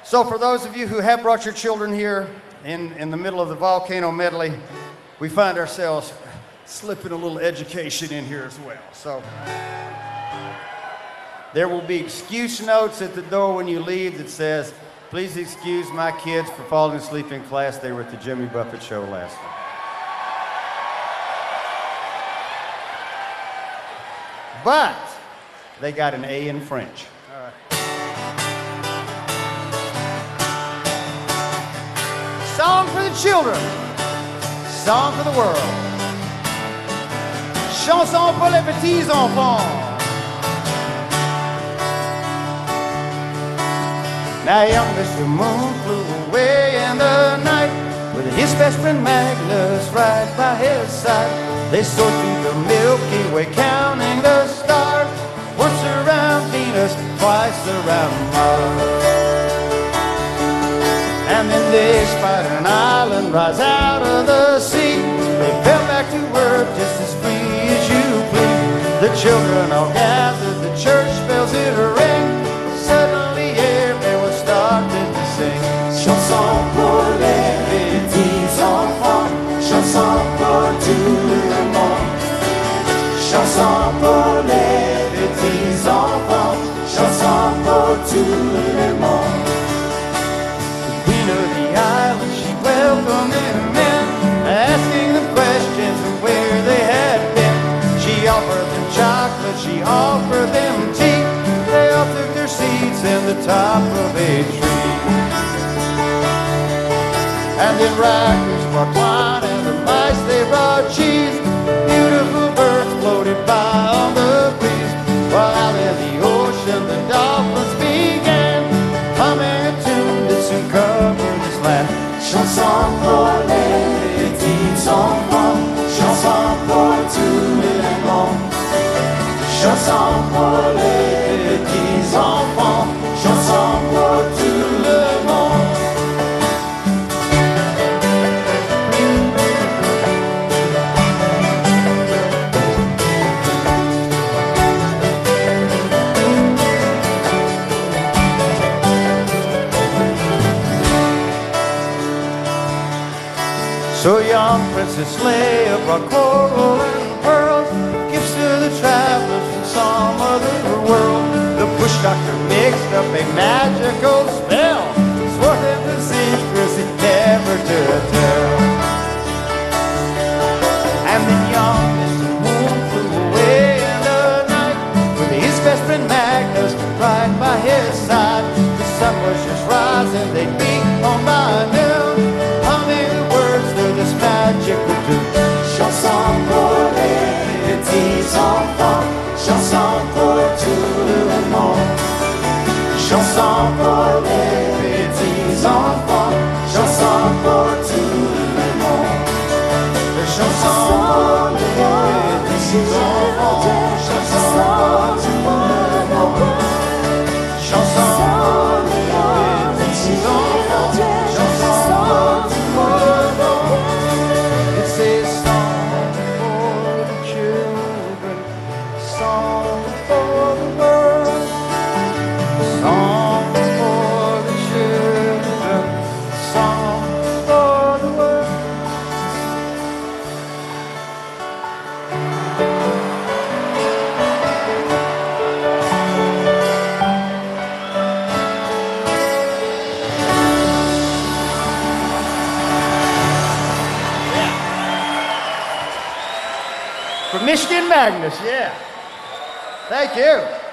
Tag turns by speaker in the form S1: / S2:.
S1: So for those of you who have brought your children here in the middle of the volcano medley, we find ourselves slipping a little education in here as well. So there will be excuse notes at the door when you leave that says, please excuse my kids for falling asleep in class. They were at the Jimmy Buffett show last night. But they got an A in French. All right. Song for the children. Song for the world. Chanson pour les petits enfants. Now young Mr. Moon flew away in the night with his best friend Magnus right by his side. They soared through the Milky Way counting the stars, once around Venus, twice around Mars. And then they spied an island rise out of the sea. They fell back to earth just as free as you please. The children all gathered, the church bells hit a ring. Suddenly everyone started to sing.
S2: Chanson pour les petits enfants, chanson pour tout le monde. Chanson pour les petits enfants, chanson pour tout le monde.
S1: The queen of the island, she welcomed them in, asking them questions of where they had been. She offered them chocolate, she offered them tea. They all took their seats in the top of a tree. And then rackers brought wine and the mice they brought cheese. Beautiful birds floated by on the breeze, while out in the ocean the dolphins began humming a tune that soon covered this land.
S2: Chanson pour les petits enfants, chanson pour tout le monde. Chanson pour les petits enfants, chanson pour tout le monde.
S1: So young Princess Leia brought coral and pearls, gifts to the travelers from some other world. The bush doctor mixed up a magical spell, swore them to secrecy never to tell. And then young Mr. Moon flew away in the night with his best friend Magnus right by his side. The sun was just rising, they'd be home by noon, humming the words to this magical tune.
S2: Chanson pour les petits enfants, chanson pour tout le monde. Chanson pour les petits enfants, chanson pour tout le monde. Chanson pour les petits enfants, chanson pour tout le monde. Chanson pour les petits enfants, chanson pour tout le monde.
S1: It's a song for the children, song for the world, song for the children, song for the world. From Michigan Magnus, yeah. Thank you.